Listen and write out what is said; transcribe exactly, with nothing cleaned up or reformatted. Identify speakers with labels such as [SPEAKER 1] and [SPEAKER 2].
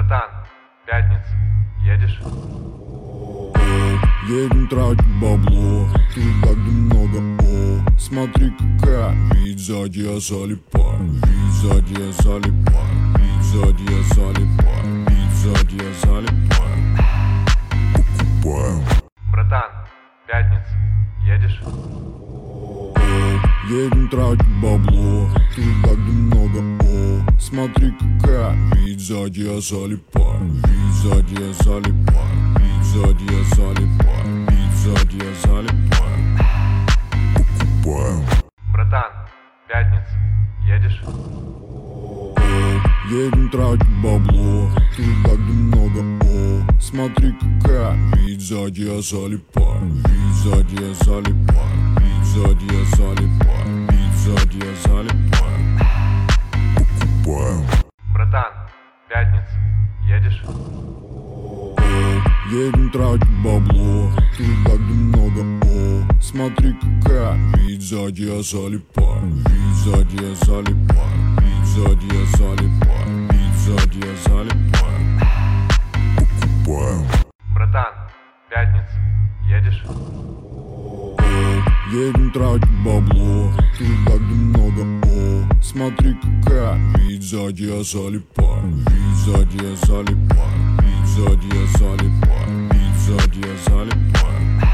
[SPEAKER 1] Братан, пятница, едешь?
[SPEAKER 2] Едем тратить бабло, туда, где много о. Смотри, какая, ведь сзади я залипаю, ведь сзади я залипаю, ведь сзади я залипаю, ведь сзади я залипаю. Покупаем.
[SPEAKER 1] Братан, пятница, едешь?
[SPEAKER 2] Едем тратить бабло, туда, где много о. Смотри, какая, ведь сзади я залипаю, ведь сзади я залипаю, ведь сзади я залипаю, ведь сзади я залипаю. Покупаем.
[SPEAKER 1] Братан, пятница, едешь?
[SPEAKER 2] Едем тратить бабло, туда, где много о. Смотри, какая, ведь сзади я залипаю, ведь сзади я залипаю, ведь сзади я залипаю, ведь сзади я залипаю. Покупаем.
[SPEAKER 1] Братан, пятница, едешь?
[SPEAKER 2] Едем тратить бабло, туда, где много о. Смотри, какая, ведь сзади я залипаю, ведь сзади я залипаю, ведь сзади я залипаю, ведь сзади я залипаю. Покупаем.
[SPEAKER 1] Братан, пятница, едешь?
[SPEAKER 2] Едем тратить бабло, туда, где много о. Смотри, какая, ведь сзади я залипаю, ведь сзади я залипаю, ведь сзади я залипаю, ведь сзади я залипаю.